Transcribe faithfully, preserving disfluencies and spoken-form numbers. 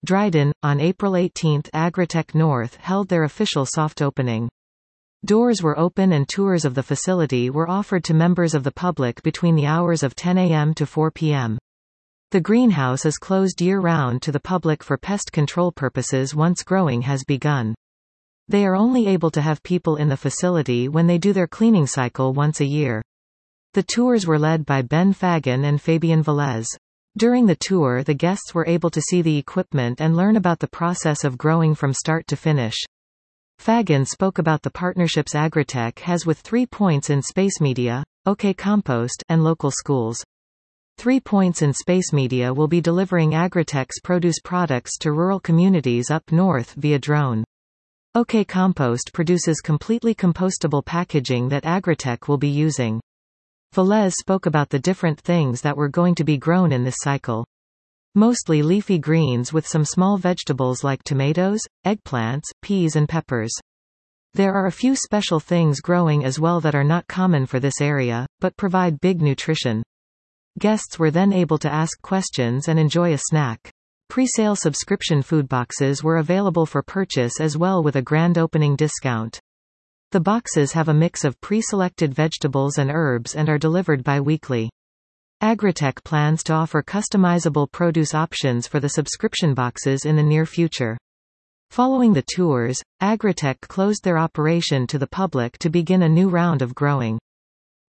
Dryden. On April eighteenth, Agritech North held their official soft opening. Doors were open and tours of the facility were offered to members of the public between the hours of ten A M to four P M The greenhouse is closed year-round to the public for pest control purposes once growing has begun. They are only able to have people in the facility when they do their cleaning cycle once a year. The tours were led by Ben Fagan and Fabien Velez. During the tour, the guests were able to see the equipment and learn about the process of growing from start to finish. Fagan spoke about the partnerships Agritech has with Three Points in Space Media, OK Compost, and local schools. Three Points in Space Media will be delivering Agritech's produce products to rural communities up north via drone. OK Compost produces completely compostable packaging that Agritech will be using. Velez spoke about the different things that were going to be grown in this cycle. Mostly leafy greens with some small vegetables like tomatoes, eggplants, peas and peppers. There are a few special things growing as well that are not common for this area, but provide big nutrition. Guests were then able to ask questions and enjoy a snack. Pre-sale subscription food boxes were available for purchase as well with a grand opening discount. The boxes have a mix of pre-selected vegetables and herbs and are delivered bi-weekly. Agritech plans to offer customizable produce options for the subscription boxes in the near future. Following the tours, Agritech closed their operation to the public to begin a new round of growing.